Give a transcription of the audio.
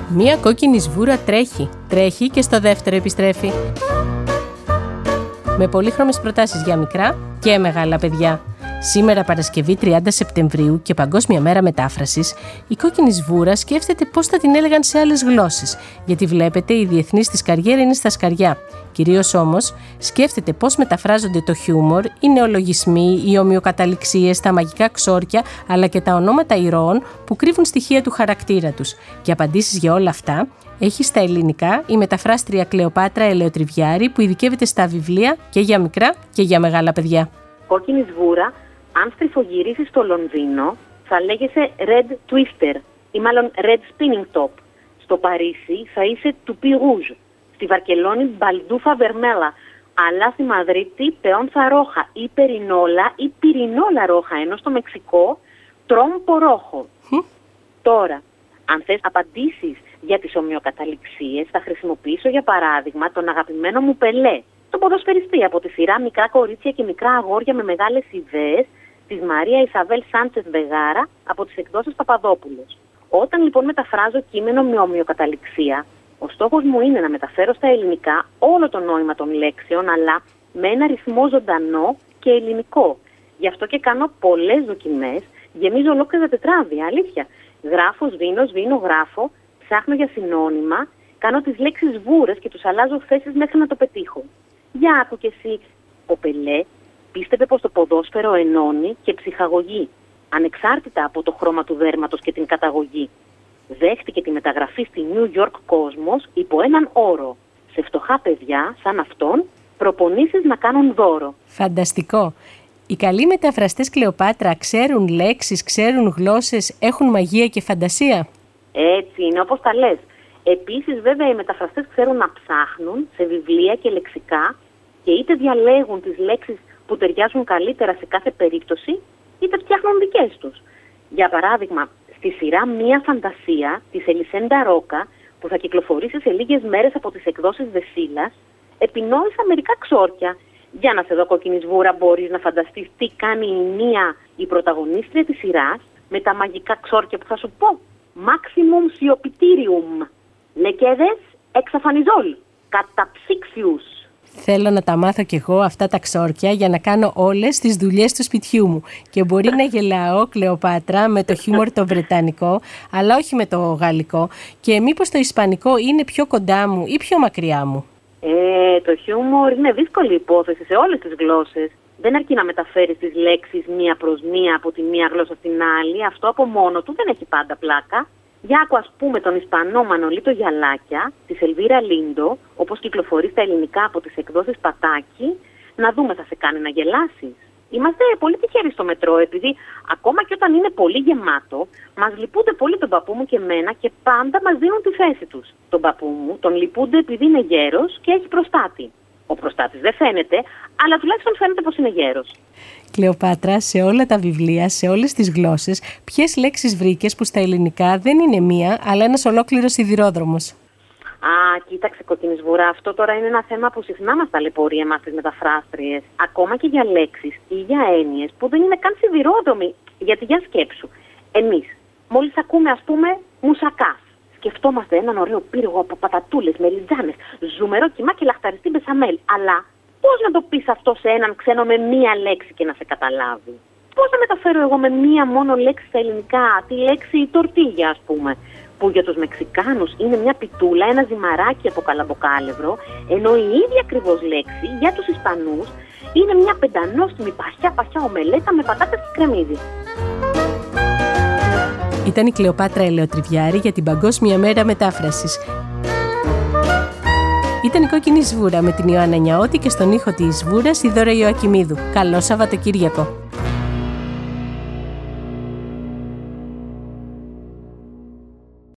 Μία κόκκινη σβούρα τρέχει και στο δεύτερο επιστρέφει. Με πολύχρωμες προτάσεις για μικρά και μεγάλα παιδιά. Σήμερα Παρασκευή 30 Σεπτεμβρίου και Παγκόσμια Μέρα Μετάφρασης, η κόκκινη σβούρα σκέφτεται πώς θα την έλεγαν σε άλλες γλώσσες, γιατί βλέπετε η διεθνής της καριέρα είναι στα σκαριά. Κυρίως όμως σκέφτεται πώς μεταφράζονται το χιούμορ, οι νεολογισμοί, οι ομοιοκαταληξίες, τα μαγικά ξόρκια, αλλά και τα ονόματα ηρώων που κρύβουν στοιχεία του χαρακτήρα τους. Και απαντήσεις για όλα αυτά έχει στα ελληνικά η μεταφράστρια Κλεοπάτρα Ελαιοτριβιάρη, που ειδικεύεται στα βιβλία και για μικρά και για μεγάλα παιδιά. Κόκκινη σβούρα, αν στριφογυρίσεις στο Λονδίνο, θα λέγεσαι Red Twister ή μάλλον Red Spinning Top. Στο Παρίσι θα είσαι Toupee Rouge. Στη Βαρκελόνη Μπαλντούφα Βερμέλα. Αλλά στη Μαδρίτη Peonza Roja ή Περινόλα ή Πυρινόλα Ρόχα. Ενώ στο Μεξικό Trompo Rojo. Τώρα, αν θες απαντήσεις για τις ομοιοκαταληξίες, θα χρησιμοποιήσω για παράδειγμα τον αγαπημένο μου Πελέ, τον ποδοσφαιριστή από τη σειρά Μικρά κορίτσια και μικρά αγόρια με μεγάλες ιδέες της Μαρία Ισαβέλ Σάντσες Βεγάρα από τις εκδόσεις Παπαδόπουλος. Όταν λοιπόν μεταφράζω κείμενο με ομοιοκαταληξία, ο στόχος μου είναι να μεταφέρω στα ελληνικά όλο το νόημα των λέξεων, αλλά με ένα ρυθμό ζωντανό και ελληνικό. Γι' αυτό και κάνω πολλές δοκιμές, γεμίζω ολόκληρα τετράδια, αλήθεια. Γράφω, σβήνω, γράφω, ψάχνω για συνώνυμα, κάνω τις λέξεις σβούρες και τους αλλάζω θέσεις μέχρι να το πετύχω. Για άκου κι εσύ. Ο Πελέ πίστευε πως το ποδόσφαιρο ενώνει και ψυχαγωγεί, ανεξάρτητα από το χρώμα του δέρματος και την καταγωγή. Δέχτηκε τη μεταγραφή στη New York Cosmos υπό έναν όρο. Σε φτωχά παιδιά, σαν αυτόν, προπονήσεις να κάνουν δώρο. Φανταστικό. Οι καλοί μεταφραστές, Κλεοπάτρα, ξέρουν λέξεις, ξέρουν γλώσσες, έχουν μαγεία και φαντασία. Έτσι είναι, όπως τα λες. Επίσης, βέβαια, οι μεταφραστές ξέρουν να ψάχνουν σε βιβλία και λεξικά και είτε διαλέγουν τις λέξεις που ταιριάζουν καλύτερα σε κάθε περίπτωση, είτε φτιάχνουν δικές τους. Για παράδειγμα, στη σειρά «Μία φαντασία» της Ελισέντα Ρόκα, που θα κυκλοφορήσει σε λίγες μέρες από τις εκδόσεις Δεσίλας, επινόησα μερικά ξόρκια. Για να σε δω, κόκκινη σβούρα, μπορείς να φανταστείς τι κάνει η πρωταγωνίστρια της σειράς με τα μαγικά ξόρκια που θα σου πω. Maximum Siopitirium. Λεκέδες εξαφανιζόλ. Καταψύξιους. Θέλω να τα μάθω κι εγώ αυτά τα ξόρκια για να κάνω όλες τις δουλειές του σπιτιού μου. Και μπορεί να γελάω, Κλεοπάτρα, με το χιούμορ το βρετανικό, αλλά όχι με το γαλλικό. Και μήπως το ισπανικό είναι πιο κοντά μου ή πιο μακριά μου? Το χιούμορ είναι δύσκολη υπόθεση σε όλες τις γλώσσες. Δεν αρκεί να μεταφέρεις τις λέξεις μία προς μία από τη μία γλώσσα στην άλλη. Αυτό από μόνο του δεν έχει πάντα πλάκα. Για άκου ας πούμε τον Ισπανό Μανολίτο Γιαλάκια, της Ελβίρα Λίντο, όπως κυκλοφορεί στα ελληνικά από τις εκδόσεις Πατάκη, να δούμε θα σε κάνει να γελάσεις. Είμαστε πολύ τυχεροί στο μετρό, επειδή ακόμα και όταν είναι πολύ γεμάτο, μας λυπούνται πολύ τον παππού μου και εμένα και πάντα μας δίνουν τη θέση τους. Τον παππού μου τον λυπούνται επειδή είναι γέρος και έχει προστάτη. Ο προστάτης δεν φαίνεται, αλλά τουλάχιστον φαίνεται πως είναι γέρος. Κλεοπάτρα, σε όλα τα βιβλία, σε όλες τις γλώσσες, ποιες λέξεις βρήκες που στα ελληνικά δεν είναι μία, αλλά ένας ολόκληρος σιδηρόδρομος? Κοίταξε, κόκκινη σβουρά, αυτό τώρα είναι ένα θέμα που συχνά μας ταλαιπωρεί εμάς τις μεταφράστριες. Ακόμα και για λέξεις ή για έννοιες που δεν είναι καν σιδηρόδρομοι. Γιατί για σκέψου, εμείς μόλις ακούμε ας πούμε μουσακάς, σκεφτόμαστε έναν ωραίο πύργο από πατατούλες, μελιτζάνες, ζουμερό κιμά και λαχταριστή μπεσαμέλ. Αλλά πώς να το πεις αυτό σε έναν ξένο με μία λέξη και να σε καταλάβει? Πώς να μεταφέρω εγώ με μία μόνο λέξη στα ελληνικά, τη λέξη τορτίγια ας πούμε, που για τους Μεξικάνους είναι μια πιτούλα, ένα ζυμαράκι από καλαμποκάλευρο, ενώ η ίδια ακριβώς λέξη για τους Ισπανούς είναι μια πεντανόστιμη παχιά ομελέτα με πατάτες και κρεμμύδι. Ήταν η Κλεοπάτρα Ελαιοτριβιάρη για την Παγκόσμια Μέρα Μετάφρασης. Ήταν η Κόκκινη Σβούρα με την Ιωάννα Νιαώτη και στον ήχο της Σβούρας η Δώρα Ιωακημίδου. Καλό Σαββατοκύριακο!